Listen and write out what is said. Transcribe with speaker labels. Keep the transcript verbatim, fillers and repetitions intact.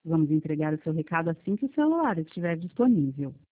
Speaker 1: Vamos entregar o seu recado assim que o celular estiver disponível.